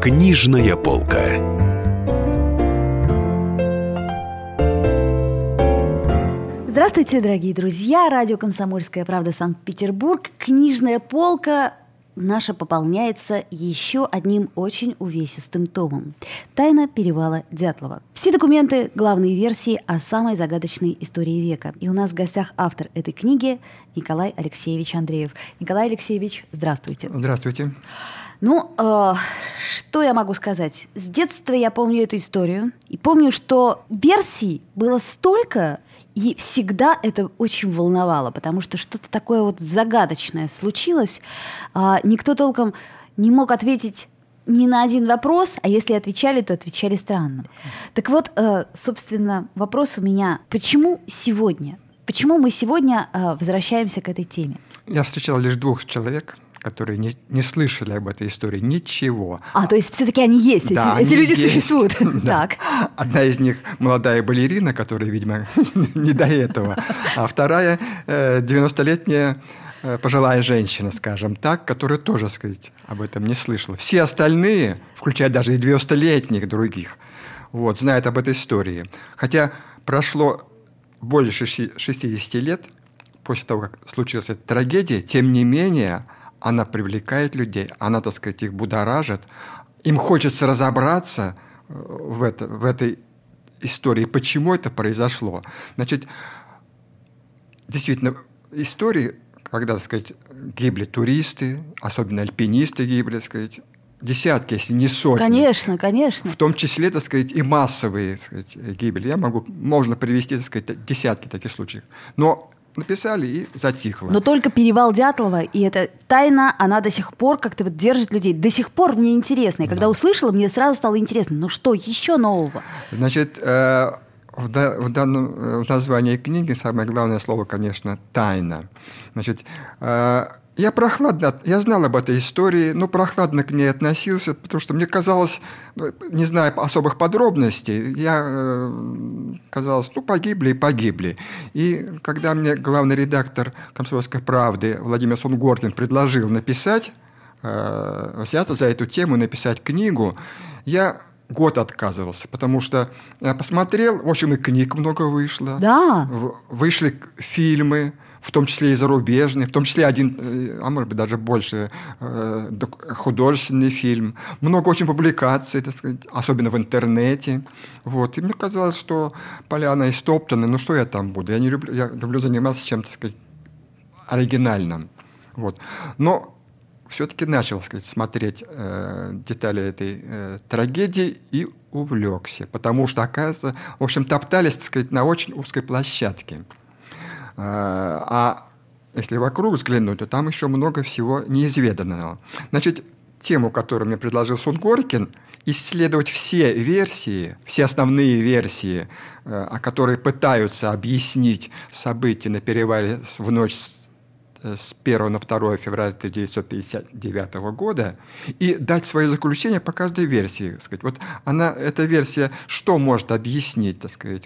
Книжная полка. Здравствуйте, дорогие друзья! Радио «Комсомольская правда», Санкт-Петербург. Книжная полка наша пополняется еще одним очень увесистым томом. «Тайна перевала Дятлова». Все документы, главные версии о самой загадочной истории века. И у нас в гостях автор этой книги Николай Алексеевич Андреев. Николай Алексеевич, здравствуйте. Здравствуйте. Что я могу сказать? С детства я помню эту историю. И помню, что версий было столько, и всегда это очень волновало, потому что что-то такое вот загадочное случилось. Никто толком не мог ответить ни на один вопрос, а если отвечали, то отвечали странно. Так вот, собственно, вопрос у меня. Почему сегодня? Почему мы сегодня возвращаемся к этой теме? Я встречал лишь 2 человек, которые не слышали об этой истории ничего. То есть все-таки они есть, да, эти люди есть. существуют. Да. Так. Одна из них молодая балерина, которая, видимо, не до этого, а вторая 90-летняя пожилая женщина, скажем так, которая тоже, сказать, об этом не слышала. Все остальные, включая даже и 90-летних других, знают об этой истории. Хотя прошло больше 60 лет после того, как случилась эта трагедия, тем не менее она привлекает людей, она, так сказать, их будоражит. Им хочется разобраться в этой истории, почему это произошло. Значит, действительно, истории, когда, так сказать, гибли туристы, особенно альпинисты гибли, так сказать, десятки, если не сотни. Конечно, конечно. В том числе, так сказать, и массовые, так сказать, гибели. Можно привести, так сказать, десятки таких случаев. Но написали и затихло. Но только перевал Дятлова, и эта тайна, она до сих пор как-то держит людей. До сих пор мне интересно. И когда услышала, мне сразу стало интересно. Что еще нового? Значит, в названии книги самое главное слово, конечно, «тайна». Значит, я знал об этой истории, но прохладно к ней относился, потому что мне казалось, не зная особых подробностей, казалось, погибли и погибли. И когда мне главный редактор «Комсомольской правды» Владимир Сунгоркин предложил взяться за эту тему, написать книгу, я год отказывался, потому что я посмотрел, в общем, и книг много вышло. Да. Вышли фильмы, в том числе и зарубежный, в том числе один, а может быть даже больше, художественный фильм. Много очень публикаций, так сказать, особенно в интернете. И мне казалось, что поляна истоптана, что я там буду? Я люблю заниматься чем-то, так сказать, оригинальным. Но все-таки начал, так сказать, смотреть детали этой трагедии и увлекся, потому что, оказывается, в общем, топтались, так сказать, на очень узкой площадке. А если вокруг взглянуть, то там еще много всего неизведанного. Значит, тему, которую мне предложил Сунгоркин, исследовать все версии, все основные версии, которые пытаются объяснить события на перевале в ночь с 1 на 2 февраля 1959 года и дать свое заключение по каждой версии. Так сказать. Эта версия, что может объяснить, так сказать,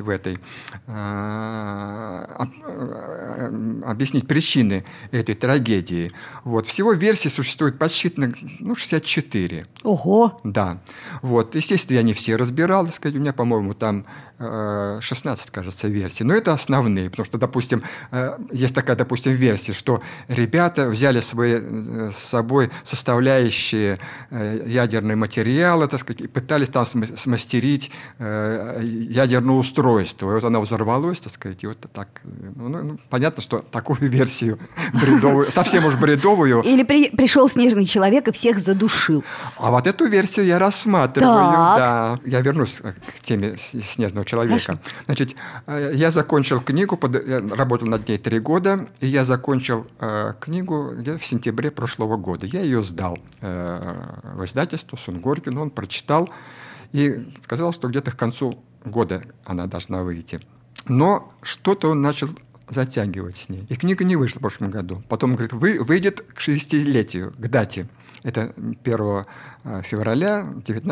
объяснить причины этой трагедии. Всего версий существует подсчитано 64. Ого! Да. Естественно, я не все разбирал, так сказать, у меня, по-моему, там 16, кажется, версий. Но это основные, потому что, допустим, есть такая, версия, что ребята взяли с собой составляющие ядерные материалы, так сказать, и пытались там смастерить ядерное устройство. И оно взорвалось, так сказать, и так. Понятно, что такую версию бредовую, совсем уж бредовую. Или пришел снежный человек и всех задушил. А эту версию я рассматриваю. Так. Да. Я вернусь к теме снежного человека. Хорошо. Значит, я закончил книгу, я работал над ней 3 года, и я закончил книгу где-то в сентябре прошлого года. Я ее сдал в издательство Сунгоркину, он прочитал и сказал, что где-то к концу года она должна выйти. Но что-то он начал затягивать с ней. И книга не вышла в прошлом году. Потом, говорит, выйдет к 60-летию, к дате. Это 1 февраля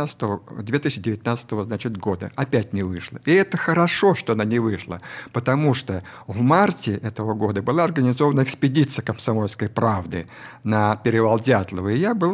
2019 года. Опять не вышла. И это хорошо, что она не вышла, потому что в марте этого года была организована экспедиция «Комсомольской правды» на перевал Дятлова. И я был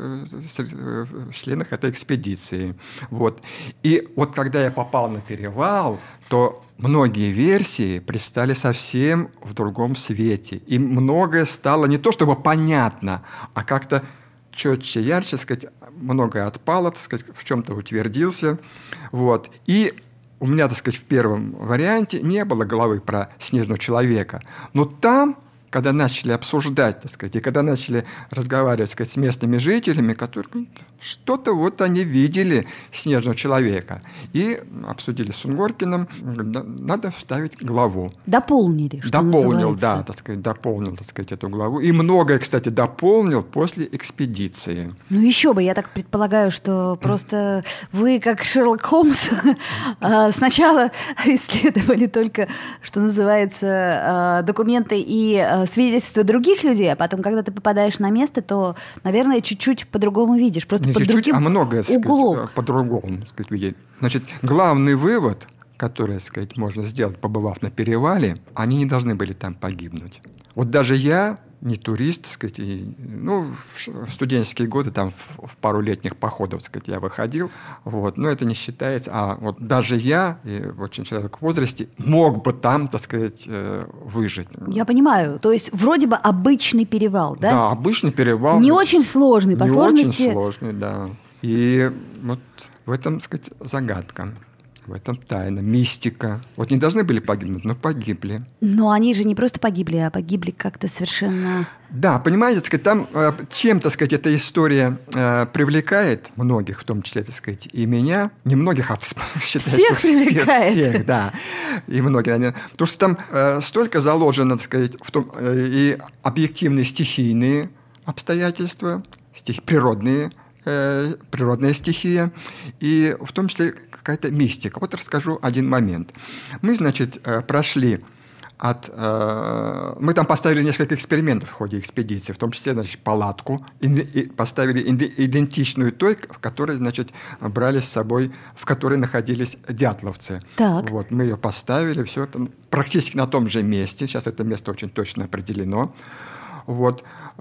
в членах этой экспедиции. Вот. И вот когда я попал на перевал, то многие версии предстали совсем в другом свете. И многое стало не то чтобы понятно, а как-то четче, ярче, так сказать, многое отпало, так сказать, в чем-то утвердился. Вот. И у меня, так сказать, в первом варианте не было головы про снежного человека. Но там, когда начали обсуждать, так сказать, и когда начали разговаривать, так сказать, с местными жителями, которые что-то вот они видели снежного человека, и обсудили с Сунгоркиным, надо вставить главу. Дополнили, что дополнил, называется. да, так сказать, дополнил, так сказать, эту главу. И многое, кстати, дополнил после экспедиции. Ну еще бы, я так предполагаю, что просто вы, как Шерлок Холмс, сначала исследовали только, что называется, документы и свидетельства других людей, а потом, когда ты попадаешь на место, то, наверное, чуть-чуть по-другому видишь, просто Не под чуть-чуть, другим а многое, углом. сказать, по-другому, сказать, видеть. Значит, главный вывод, который, сказать, можно сделать, побывав на перевале, они не должны были там погибнуть. Вот даже я, не турист, так сказать, в студенческие годы там в пару летних походов, так сказать, я выходил, вот, но это не считается, а вот даже я, и очень человек в возрасте, мог бы там, так сказать, выжить. Я понимаю, то есть вроде бы обычный перевал, да? Да, обычный перевал. Не очень сложный, по не сложности. очень сложный, да. И вот в этом, так сказать, загадка. В этом тайна, мистика. Вот не должны были погибнуть, но погибли. Но они же не просто погибли, а погибли как-то совершенно... Да, понимаете, так сказать, там чем, так сказать, эта история привлекает многих, в том числе, так сказать, и меня. Не многих, а считаю, всех привлекает. Всех, да. И многие, наверное. Потому что там столько заложено, так сказать, в том, и объективные стихийные обстоятельства, природная стихия, и в том числе какая-то мистика. Вот расскажу один момент. Мы, значит, прошли мы там поставили несколько экспериментов в ходе экспедиции, в том числе, значит, палатку, и поставили идентичную той, в которой, значит, брали с собой, в которой находились дятловцы. Так. Вот, мы ее поставили, все это практически на том же месте. Сейчас это место очень точно определено. Вот.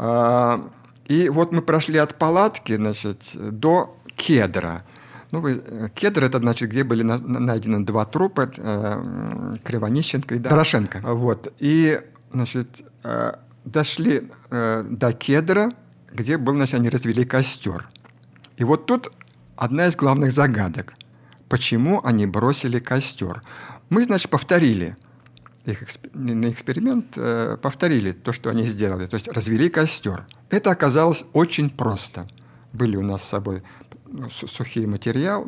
И вот мы прошли от палатки, значит, до кедра. Кедр – это, значит, где были найдены 2 трупа, Кривонищенко и Дорошенко. Вот. И, значит, дошли до кедра, где был, значит, они развели костер. И вот тут одна из главных загадок. Почему они бросили костер? Мы, значит, повторили эксперимент, повторили то, что они сделали. То есть развели костер. Это оказалось очень просто. Были у нас с собой сухие материалы,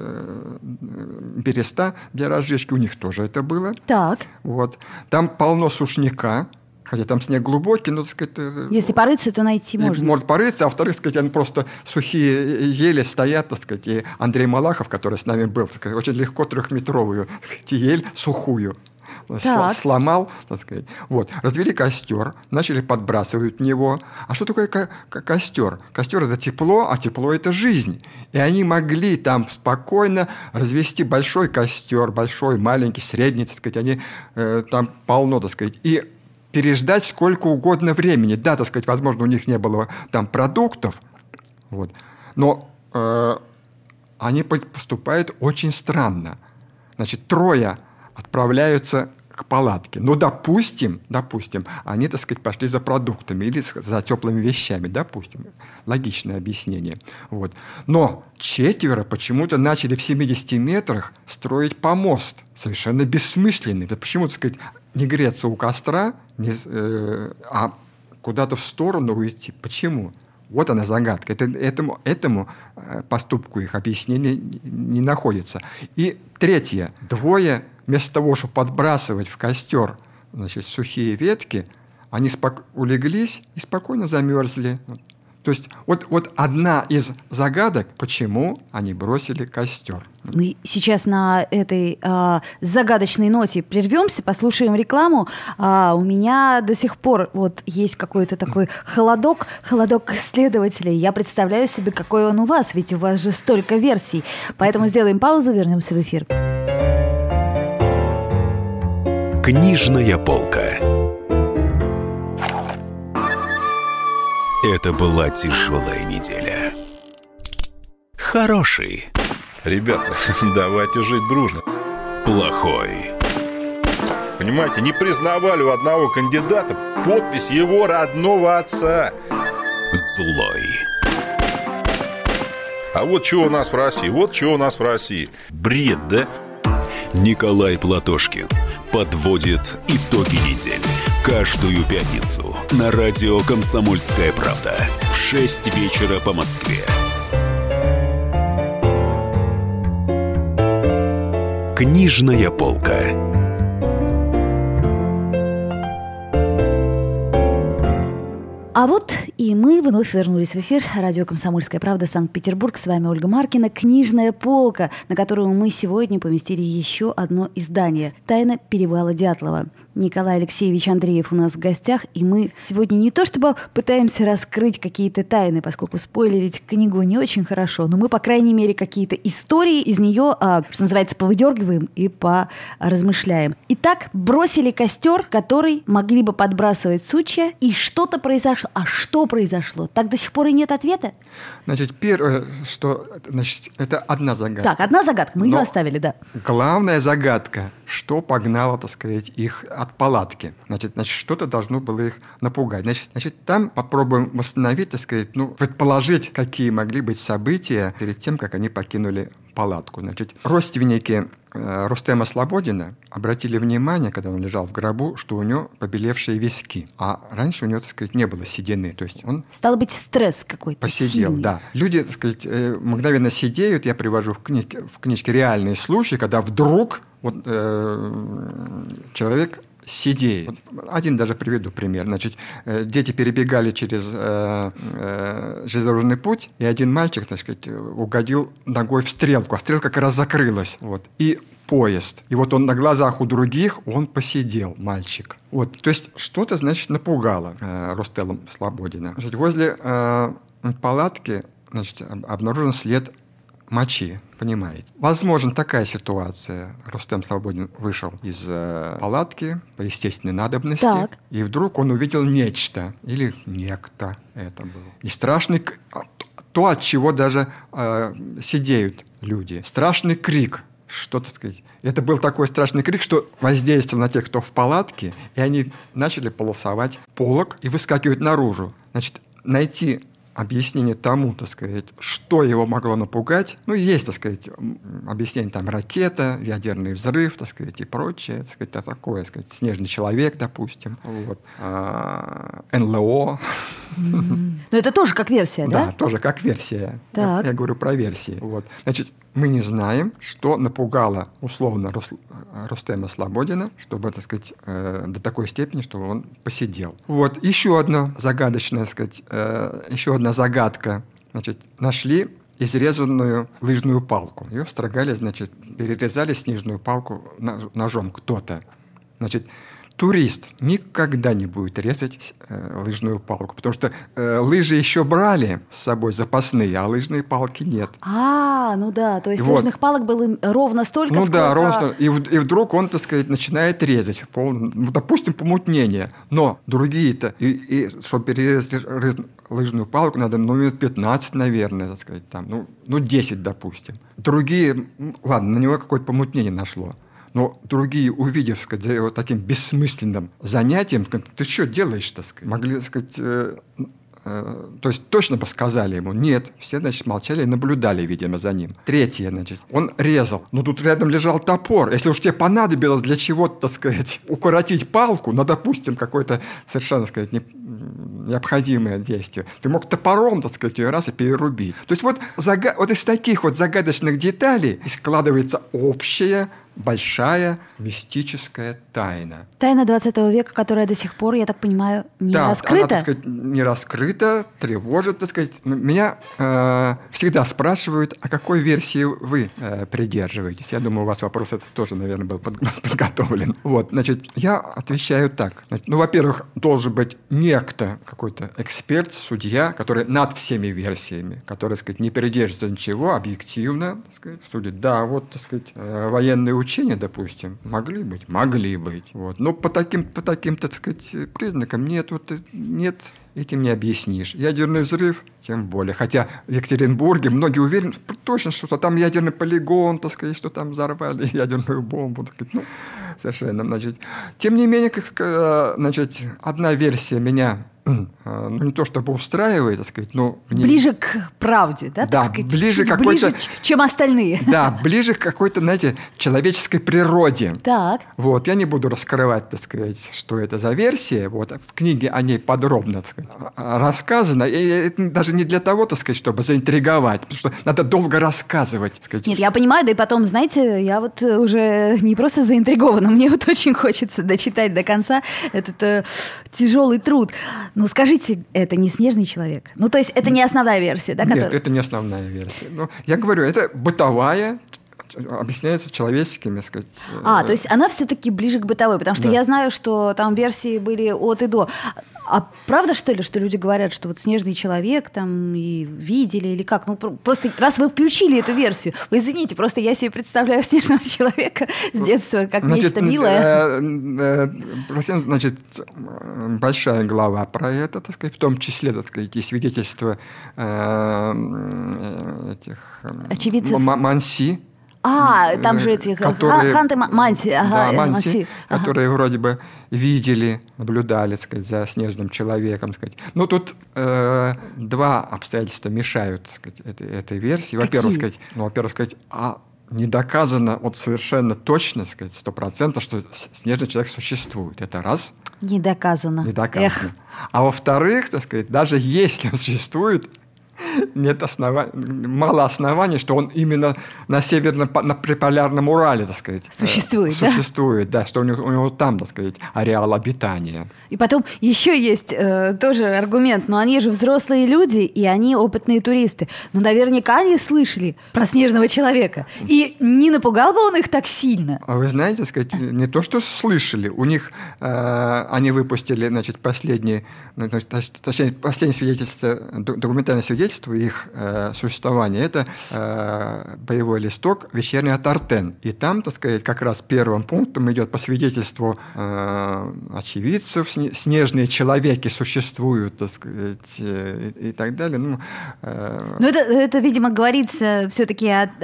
береста для разжижки, у них тоже это было. Так. Вот. Там полно сушняка, хотя там снег глубокий, но, так сказать... Если порыться, то найти можно. Может порыться, а во-вторых, так сказать, они просто сухие ели стоят, так сказать, и Андрей Малахов, который с нами был, так сказать, очень легко 3-метровую, так сказать, ель сухую сломал, так сказать. Вот. Развели костер, начали подбрасывать в него. А что такое костер? Костер – это тепло, а тепло – это жизнь. И они могли там спокойно развести большой костер, большой, маленький, средний, так сказать. Они там полно, так сказать. И переждать сколько угодно времени. Да, так сказать, возможно, у них не было там продуктов, вот. Но они поступают очень странно. Значит, 3 отправляются к палатке. Ну, допустим, они, так сказать, пошли за продуктами или за теплыми вещами, допустим. Логичное объяснение. Вот. Но 4 почему-то начали в 70 метрах строить помост. Совершенно бессмысленный. Да почему, так сказать, не греться у костра, а куда-то в сторону уйти? Почему? Вот она загадка. Этому поступку их объяснения не находится. И 3. 2 вместо того, чтобы подбрасывать в костер, значит, сухие ветки, они улеглись и спокойно замерзли. То есть вот одна из загадок, почему они бросили костер. Мы сейчас на этой загадочной ноте прервемся, послушаем рекламу. У меня до сих пор вот есть какой-то такой холодок исследователей. Я представляю себе, какой он у вас, ведь у вас же столько версий. Поэтому сделаем паузу, вернемся в эфир. Книжная полка. Это была тяжелая неделя. Хороший. Ребята, давайте жить дружно. Плохой. Понимаете, не признавали у одного кандидата подпись его родного отца. Злой. А вот что у нас в России, Бред, да? Николай Платошкин подводит итоги недели. Каждую пятницу на радио «Комсомольская правда» в 6 вечера по Москве. Книжная полка. А вот и мы вновь вернулись в эфир. Радио «Комсомольская правда», Санкт-Петербург. С вами Ольга Маркина. «Книжная полка», на которую мы сегодня поместили еще одно издание «Тайна перевала Дятлова». Николай Алексеевич Андреев у нас в гостях, и мы сегодня не то чтобы пытаемся раскрыть какие-то тайны, поскольку спойлерить книгу не очень хорошо, но мы, по крайней мере, какие-то истории из нее, что называется, повыдергиваем и поразмышляем. Итак, бросили костер, который могли бы подбрасывать сучья, и что-то произошло. А что произошло? Так до сих пор и нет ответа? Значит, первое, что... Значит, это одна загадка. Так, одна загадка, мы ее оставили, да. Главная загадка, что погнало, так сказать, их от палатки. Значит, что-то должно было их напугать. Значит, там попробуем восстановить, так сказать, предположить, какие могли быть события перед тем, как они покинули палатку. Значит, родственники Рустема Слободина обратили внимание, когда он лежал в гробу, что у него побелевшие виски. А раньше у него, так сказать, не было седины. То есть он... Стало быть, стресс какой-то посидел, сильный. Да. Люди, так сказать, мгновенно сидеют. Я привожу в книжке реальные случаи, когда вдруг человек сидеет. Один даже приведу пример. Значит, дети перебегали через железнодорожный путь, и один мальчик, так сказать, угодил ногой в стрелку, а стрелка как раз закрылась. Вот. И поезд. И вот он на глазах у других, он посидел, мальчик. Вот. То есть что-то, значит, напугало Рустема Слободина. Значит, возле палатки, значит, обнаружен след мочи, понимаете. Возможно, такая ситуация. Рустем Слободин вышел из палатки по естественной надобности, так. И вдруг он увидел нечто, или некто это был. И страшный, то, от чего даже сидеют люди. Страшный крик. Что, так сказать, это был такой страшный крик, что воздействовал на тех, кто в палатке, и они начали полосовать полог и выскакивать наружу. Значит, найти объяснение тому, так сказать, что его могло напугать. Есть, так сказать, объяснение, там, ракета, ядерный взрыв, так сказать, и прочее, так сказать, такое, так сказать, снежный человек, допустим, вот. НЛО. Но это тоже как версия, да? Да, тоже как версия. Так. Я говорю про версии. Вот. Значит, мы не знаем, что напугало условно Рустема Слободина, чтобы, так сказать, до такой степени, что он посидел. Вот. Еще одна загадочная, так сказать, еще одна загадка. Значит, нашли изрезанную лыжную палку. Ее строгали, значит, перерезали снежную палку ножом кто-то. Значит, турист никогда не будет резать лыжную палку, потому что лыжи еще брали с собой запасные, а лыжные палки нет. То есть лыжных палок было ровно столько, сколько... Да, ровно столько. И вдруг он, так сказать, начинает резать. Допустим, помутнение. Но другие-то, чтобы перерезать лыжную палку, надо минут 15, наверное, так сказать, там, 10, допустим. Другие, ладно, на него какое-то помутнение нашло. Но другие, увидев, сказать, за его таким бессмысленным занятием, ты что делаешь-то? Могли, сказать, то есть точно бы сказали ему. Нет, все, значит, молчали и наблюдали, видимо, за ним. Третье, значит, он резал. Но тут рядом лежал топор. Если уж тебе понадобилось для чего-то, так сказать, укоротить палку, допустим, какое-то совершенно, так сказать, необходимое действие, ты мог топором, так сказать, ее раз и перерубить. То есть вот из таких вот загадочных деталей складывается общая большая мистическая тайна. Тайна 20 века, которая до сих пор, я так понимаю, не раскрыта? Она, так сказать, не раскрыта, тревожит, так сказать. Меня всегда спрашивают, о какой версии вы придерживаетесь. Я думаю, у вас вопрос этот тоже, наверное, был подготовлен. Вот, значит, я отвечаю так. Ну, во-первых, должен быть некто, какой-то эксперт, судья, который над всеми версиями, который, так сказать, не придерживается ничего, объективно, так сказать, судит. Да, вот, так сказать, военные учения, допустим, могли быть. Вот. Но по таким, так сказать, признакам нет, этим не объяснишь. Ядерный взрыв, тем более. Хотя в Екатеринбурге многие уверены точно, что там ядерный полигон, так сказать, что там взорвали ядерную бомбу. Так сказать, совершенно. Значит. Тем не менее, значит, одна версия меня не то чтобы устраивает, так сказать, но... Ближе к правде, да? Да, так сказать, ближе какой-то... чем остальные. Да, ближе к какой-то, знаете, человеческой природе. Так. Вот, я не буду раскрывать, так сказать, что это за версия. Вот, в книге о ней подробно, так сказать, рассказано. И это даже не для того, так сказать, чтобы заинтриговать, потому что надо долго рассказывать. Так сказать. Нет, я понимаю, да и потом, знаете, я вот уже не просто заинтригована, мне вот очень хочется дочитать до конца этот тяжелый труд. Ну, скажите, это не «Снежный человек»? Ну, то есть это не основная версия, да? Нет, это не основная версия. Ну, я говорю, это бытовая, объясняется человеческими, так сказать. То есть она все-таки ближе к бытовой, потому что я знаю, что там версии были от и до. А правда, что ли, что люди говорят, что вот «Снежный человек» там и видели, или как? Ну, просто раз вы включили эту версию, вы извините, просто я себе представляю «Снежного человека» с детства как нечто милое. Значит, большая глава про это, так сказать, в том числе, так сказать, и свидетельства этих... очевидцев. Манси. Там же этих Ханты Манси. Манси, которые вроде бы видели, наблюдали, так сказать, за снежным человеком. Так сказать. Но тут два обстоятельства мешают, так сказать, этой версии. Во-первых, сказать, не доказано вот совершенно точно, сказать, 100%, что снежный человек существует. Это раз. Не доказано. А во-вторых, так сказать, даже если он существует, нет мало оснований, что он именно на приполярном Урале, так сказать, существует, да, что у него там, так сказать, ареал обитания. И потом еще есть тоже аргумент, но они же взрослые люди, и они опытные туристы. Но наверняка они слышали про снежного человека. И не напугал бы он их так сильно? А вы знаете, так сказать, не то, что слышали, у них они выпустили, значит, последнее свидетельство, документальное свидетельство их существования. Это боевой листок «Вечерний от Артен». И там, так сказать, как раз первым пунктом идет по свидетельству очевидцев, снежные человеки существуют, так сказать, и так далее. Но это, видимо, говорится все-таки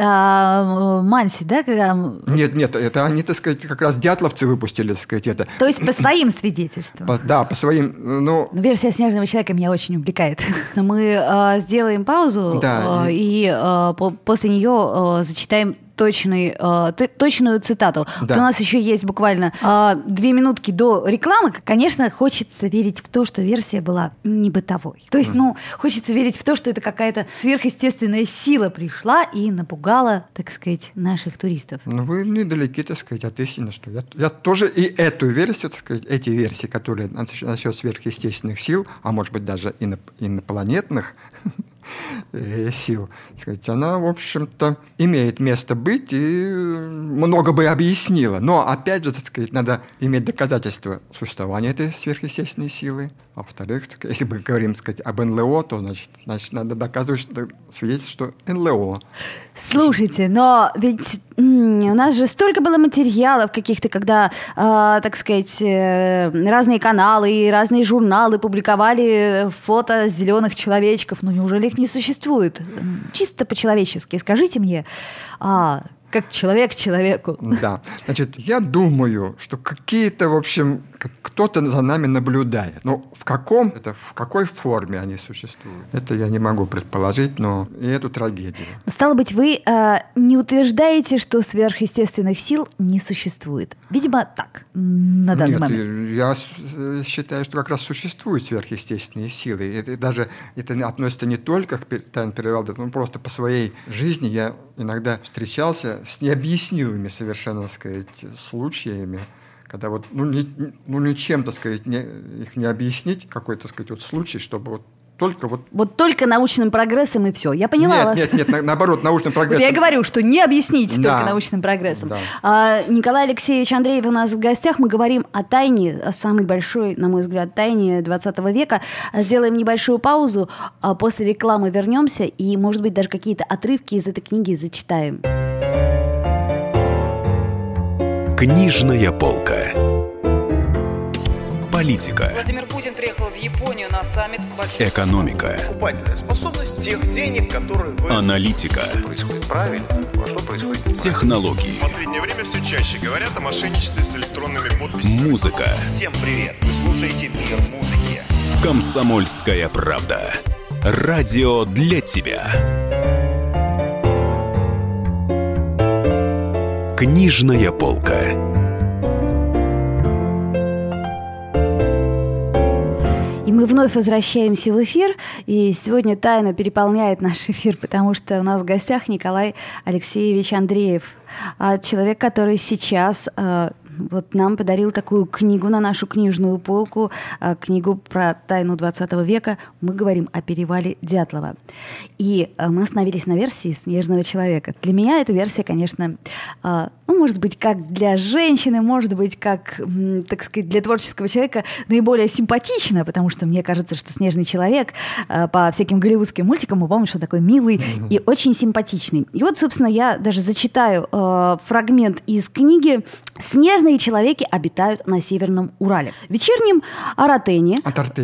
о Манси, да? Нет, это они, так сказать, как раз дятловцы выпустили, так сказать, это. То есть по своим свидетельствам? Да, по своим. Версия «Снежного человека» меня очень увлекает. Мы сделаем паузу, и после нее зачитаем точную цитату. Да. Вот у нас еще есть буквально 2 минутки до рекламы. Конечно, хочется верить в то, что версия была не бытовой. То есть, хочется верить в то, что это какая-то сверхъестественная сила пришла и напугала, так сказать, наших туристов. Вы недалеки, так сказать, от истины. Что я тоже и эту версию, так сказать, эти версии, которые насчет сверхъестественных сил, а может быть даже инопланетных сил, сказать, она, в общем-то, имеет место быть и много бы объяснила. Но, опять же, так сказать, надо иметь доказательства существования этой сверхъестественной силы. А во-вторых, если мы говорим, так сказать, об НЛО, то, значит, надо доказывать, свидетельство, что НЛО. Слушайте, но ведь у нас же столько было материалов каких-то, когда, так сказать, разные каналы и разные журналы публиковали фото зеленых человечков. Ну, неужели их не существует? Чисто по-человечески. Скажите мне, как человек человеку. Да. Значит, я думаю, что какие-то, в общем, кто-то за нами наблюдает. Но в какой форме они существуют, это я не могу предположить, но и эту трагедию. Стало быть, вы не утверждаете, что сверхъестественных сил не существует? Видимо, так, на данный момент. Я считаю, что как раз существуют сверхъестественные силы. Это относится не только к тайнам перевода, но просто по своей жизни я иногда встречался с необъяснимыми совершенно, так сказать, случаями, когда вот, ничем, так сказать, их не объяснить, какой-то, так сказать, вот случай, чтобы только научным прогрессом и все. Я поняла вас. Нет, наоборот, научным прогрессом. Вот я говорю, что не объясните только научным прогрессом. Да. Николай Алексеевич Андреев у нас в гостях. Мы говорим о тайне, о самой большой, на мой взгляд, тайне 20 века. Сделаем небольшую паузу, а после рекламы вернемся и, может быть, даже какие-то отрывки из этой книги зачитаем. Книжная полка. Политика. Владимир Путин приехал в Японию на саммит большой... Экономика. Покупательная способность тех денег, которые вы... Аналитика. Что происходит правильно, а что происходит неправильно. Технологии. В последнее время все чаще говорят о мошенничестве с электронными подписями. Музыка. Всем привет! Вы слушаете «Мир музыки». Комсомольская правда. Радио для тебя. Книжная полка. И мы вновь возвращаемся в эфир, и сегодня тайна переполняет наш эфир, потому что у нас в гостях Николай Алексеевич Андреев, человек, который сейчас вот нам подарил такую книгу на нашу книжную полку, книгу про тайну 20 века. Мы говорим о перевале Дятлова. И мы остановились на версии «Снежного человека». Для меня эта версия, конечно, может быть, как для женщины, может быть, как, так сказать, для творческого человека наиболее симпатична, потому что мне кажется, что «Снежный человек» по всяким голливудским мультикам, мы помним, что он такой милый и очень симпатичный. И вот, собственно, я даже зачитаю фрагмент из книги. «Снежные человеки обитают на Северном Урале. В вечернем Аратене...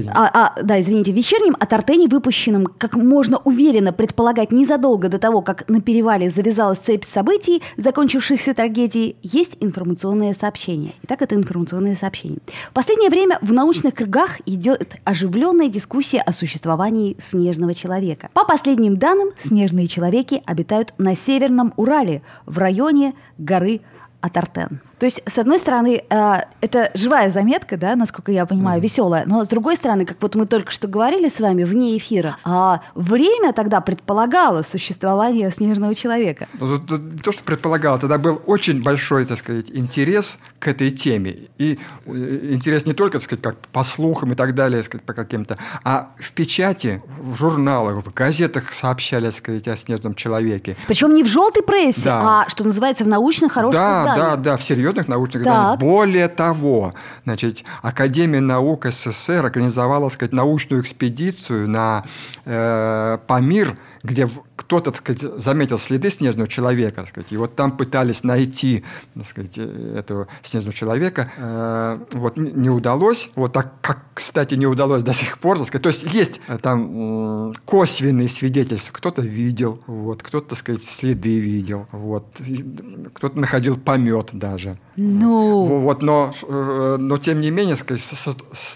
в вечернем Атартене, выпущенном, как можно уверенно предполагать, незадолго до того, как на перевале завязалась цепь событий, закончившихся трагедией, есть информационное сообщение. Итак, это информационное сообщение. В последнее время в научных кругах идет оживленная дискуссия о существовании снежного человека. По последним данным, снежные человеки обитают на Северном Урале, в районе горы Атартен. То есть, с одной стороны, это живая заметка, да, насколько я понимаю, веселая, но с другой стороны, как вот мы только что говорили с вами вне эфира, время тогда предполагало существование снежного человека. То, что предполагало, тогда был очень большой, так сказать, интерес к этой теме. И интерес не только, так сказать, как по слухам и так далее, так сказать, по каким-то, а в печати, в журналах, в газетах сообщали, так сказать, о снежном человеке. Причем не в желтой прессе, а, что называется, в научных хороших изданиях. Да, в серьезных научных изданиях. Более того, значит, Академия наук СССР организовала, так сказать, научную экспедицию на Памир, где кто-то, так сказать, заметил следы снежного человека, так сказать, и вот там пытались найти, так сказать, этого снежного человека. Вот не удалось. Вот так, как, кстати, не удалось до сих пор, так сказать. То есть есть там косвенные свидетельства. Кто-то видел, вот, кто-то, так сказать, следы видел, вот, кто-то находил помет даже. Вот, но тем не менее, сказать, с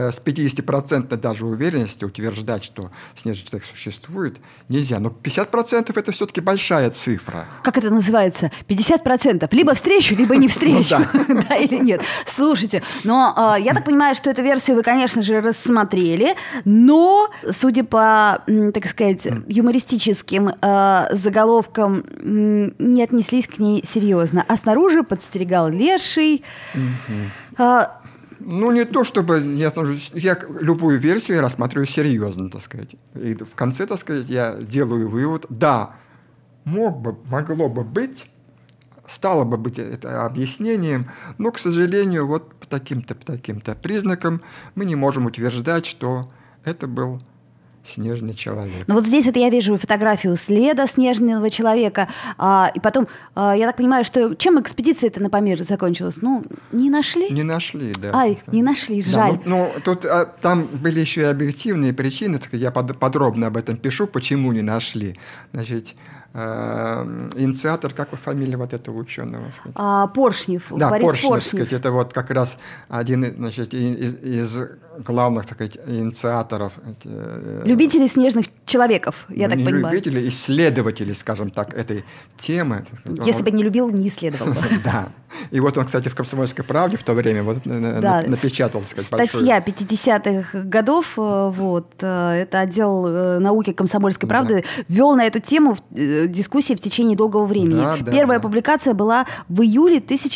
50% даже уверенностью утверждать, что снежный человек существует, нельзя. Но 50% это все-таки большая цифра. Как это называется? 50%. Либо встречу, либо не встречу. Да или нет? Слушайте, но я так понимаю, что эту версию вы, конечно же, рассмотрели, но, судя по, так сказать, юмористическим заголовкам, не отнеслись к ней серьезно. А снаружи подстерегал леший. Не то чтобы... Я любую версию я рассматриваю серьезно, так сказать. И в конце, так сказать, я делаю вывод. Да, могло бы быть, стало бы быть это объяснением, но, к сожалению, вот по таким-то признакам мы не можем утверждать, что это был снежный человек. Ну вот здесь вот я вижу фотографию следа снежного человека, и потом, я так понимаю, что чем экспедиция-то на Памир закончилась? Не нашли? Не нашли, да. Не нашли, жаль. Да, тут там были еще и объективные причины, я подробно об этом пишу, почему не нашли. Значит, инициатор, как фамилия вот этого ученого? Поршнев, да, Борис Поршнев. Поршнев. Это вот как раз один, значит, из главных, так сказать, инициаторов. Любителей снежных человеков, я так понимаю. Любители, исследователи, скажем так, этой темы. Если бы не любил, не исследовал бы. Да. И вот он, кстати, в «Комсомольской правде» в то время напечатал, так сказать, статья 50-х годов, это отдел науки «Комсомольской правды» вел на эту тему дискуссии в течение долгого времени. Первая публикация была в июле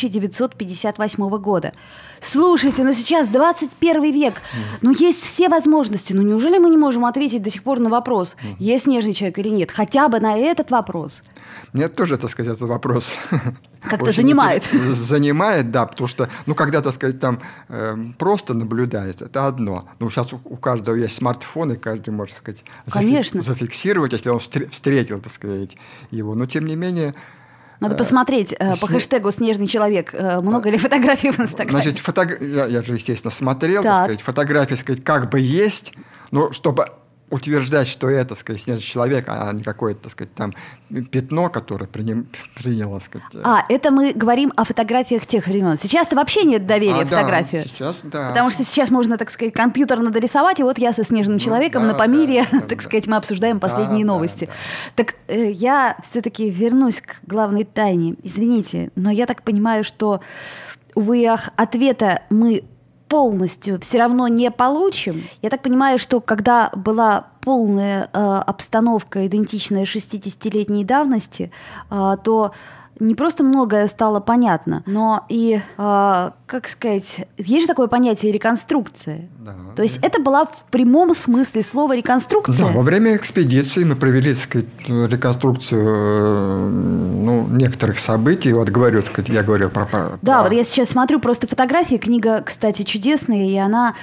1958 года. Слушайте, сейчас 21 век, есть все возможности. Неужели мы не можем ответить до сих пор на вопрос, есть снежный человек или нет? Хотя бы на этот вопрос. Меня тоже, так сказать, этот вопрос как-то занимает. Занимает, да, потому что, когда, так сказать, там просто наблюдает, это одно. Сейчас у каждого есть смартфон, и каждый может, так сказать, зафиксировать, если он встретил, так сказать, его. Но, тем не менее... Надо посмотреть по хэштегу «Снежный человек», много ли фотографий в Инстаграме. Значит, я же, естественно, смотрел, так сказать, фотографии, сказать, как бы есть, но чтобы утверждать, что это, так сказать, снежный человек, а не какое-то, так сказать, там пятно, которое приняло, так сказать. Это мы говорим о фотографиях тех времен. Сейчас-то вообще нет доверия в фотографию. Да, сейчас, да. Потому что сейчас можно, так сказать, компьютерно дорисовать, и вот я со снежным человеком на Памире, так сказать, мы обсуждаем последние новости. Так я все-таки вернусь к главной тайне. Извините, но я так понимаю, что, увы, ответа мы полностью все равно не получим. Я так понимаю, что когда была полная обстановка, идентичная 60-летней давности, то не просто многое стало понятно, но и, как сказать, есть же такое понятие реконструкция. Да. То есть это была в прямом смысле слова реконструкция. Да, во время экспедиции мы провели, так сказать, реконструкцию некоторых событий. Вот говорю, так сказать, я говорил про... Да, вот я сейчас смотрю просто фотографии. Книга, кстати, чудесная, и она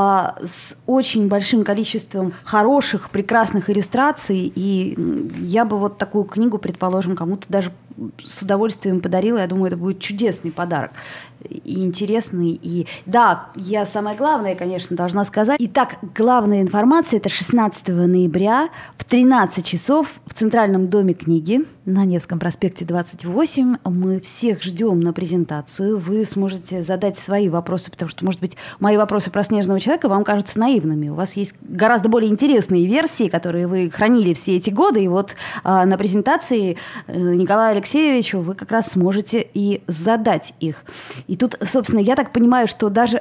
с очень большим количеством хороших, прекрасных иллюстраций. И я бы вот такую книгу, предположим, кому-то даже с удовольствием подарила. Я думаю, это будет чудесный подарок. И интересный. И да, я самое главное, конечно, должна сказать. Итак, главная информация – это 16 ноября в 13 часов в Центральном доме книги на Невском проспекте 28. Мы всех ждем на презентацию. Вы сможете задать свои вопросы, потому что, может быть, мои вопросы про снежного человека вам кажутся наивными. У вас есть гораздо более интересные версии, которые вы хранили все эти годы. И вот на презентации Николаю Алексеевичу вы как раз сможете и задать их. И тут, собственно, я так понимаю, что даже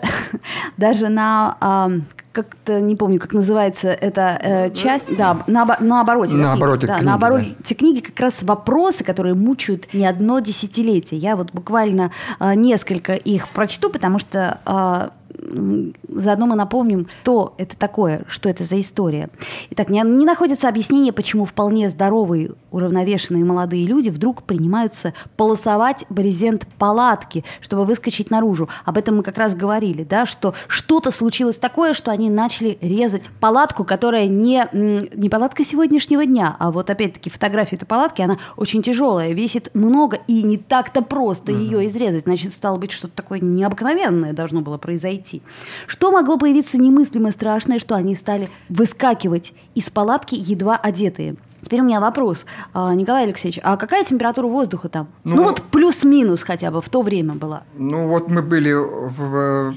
на... как-то не помню, как называется эта часть. Да, на обороте. На обороте книги. На обороте книги как раз вопросы, которые мучают не одно десятилетие. Я вот буквально несколько их прочту, потому что заодно мы напомним, что это такое, что это за история. Итак, не находится объяснение, почему вполне здоровые, уравновешенные молодые люди вдруг принимаются полосовать брезент палатки, чтобы выскочить наружу. Об этом мы как раз говорили, да, что что-то случилось такое, что они начали резать палатку, которая не палатка сегодняшнего дня, а вот опять-таки фотография этой палатки, она очень тяжелая, весит много, и не так-то просто ее изрезать. Значит, стало быть, что-то такое необыкновенное должно было произойти. Что могло появиться немыслимо страшное, что они стали выскакивать из палатки едва одетые? Теперь у меня вопрос. Николай Алексеевич, а какая температура воздуха там? Вот плюс-минус хотя бы в то время была. Вот мы были в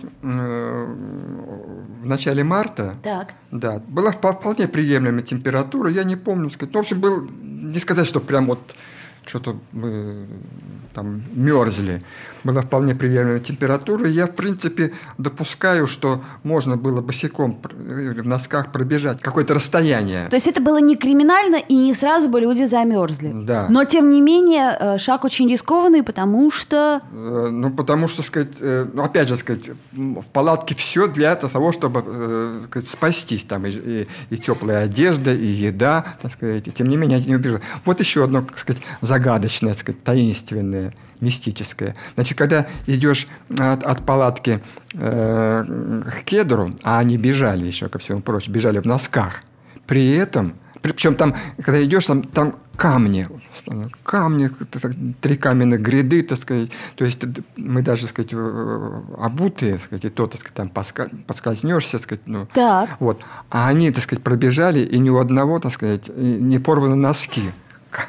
начале марта. Так. Да, была вполне приемлемая температура. Я не помню, сказать. В общем, не сказать, что прям вот что-то мы там мерзли. Была вполне приемлемая температура. Я, в принципе, допускаю, что можно было босиком в носках пробежать какое-то расстояние. То есть это было не криминально, и не сразу бы люди замерзли. Да. Но, тем не менее, шаг очень рискованный, потому что... Потому что, сказать, опять же, сказать, в палатке все для того, чтобы сказать, спастись. Там и теплая одежда, и еда, так сказать. И, тем не менее, они не убежали. Вот еще одно, так сказать, загадочное, так сказать, таинственное, мистическое. Значит, когда идешь от палатки к кедру, а они бежали еще, ко всему прочему, бежали в носках, при этом, причем там, когда идешь, там камни, 3 каменных гряды, так сказать, то есть мы даже, так сказать, обутые, так сказать, и то, так сказать, там поскользнешься, так сказать, так. Вот, а они, так сказать, пробежали, и ни у одного, так сказать, не порваны носки.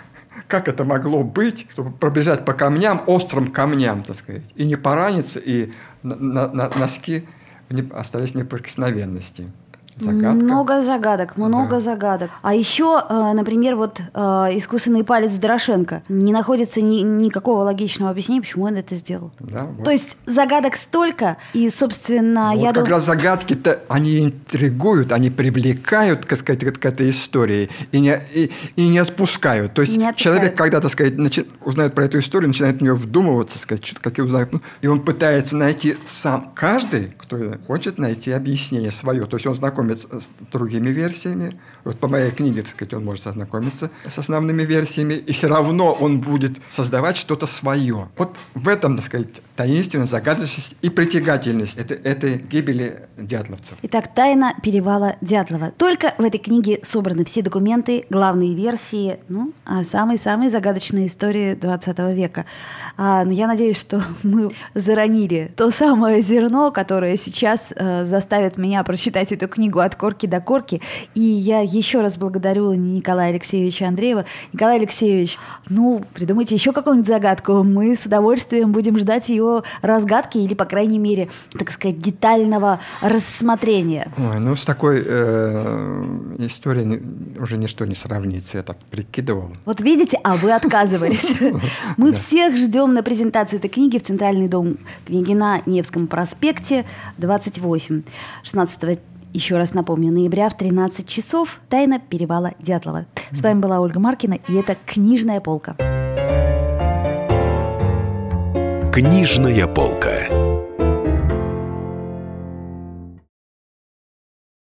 как это могло быть, чтобы пробежать по камням, острым камням, так сказать, и не пораниться, и носки остались в неприкосновенности. Загадка. Много загадок. А еще, например, вот искусственный палец Дорошенко. Не находится никакого логичного объяснения, почему он это сделал. Да, вот. То есть загадок столько, и, собственно, вот я думаю... Как раз загадки-то, они интригуют, они привлекают, так сказать, к этой истории и не отпускают. То есть человек, когда, так сказать, узнает про эту историю, начинает в нее вдумываться, так сказать, что-то какие узнает, и он пытается найти сам. Каждый, кто хочет найти объяснение свое, то есть он знакомится с другими версиями. Вот по моей книге, так сказать, он может ознакомиться с основными версиями, и все равно он будет создавать что-то свое. Вот в этом, так сказать, таинственность, загадочность и притягательность этой гибели дятловцев. Итак, «Тайна перевала Дятлова». Только в этой книге собраны все документы, главные версии, о самой-самой загадочной истории 20 века. Но я надеюсь, что мы заронили то самое зерно, которое сейчас заставит меня прочитать эту книгу от корки до корки. И я еще раз благодарю Николая Алексеевича Андреева. Николай Алексеевич, придумайте еще какую-нибудь загадку. Мы с удовольствием будем ждать ее разгадки или, по крайней мере, так сказать, детального рассмотрения. Ой, с такой историей уже ничто не сравнится. Я так прикидывал. Вот видите, а вы отказывались. Мы всех ждем на презентацию этой книги в Центральный дом книги на Невском проспекте 28. 16 еще раз напомню, ноября в 13 часов «Тайна перевала Дятлова». С вами была Ольга Маркина, и это «Книжная полка». «Книжная полка».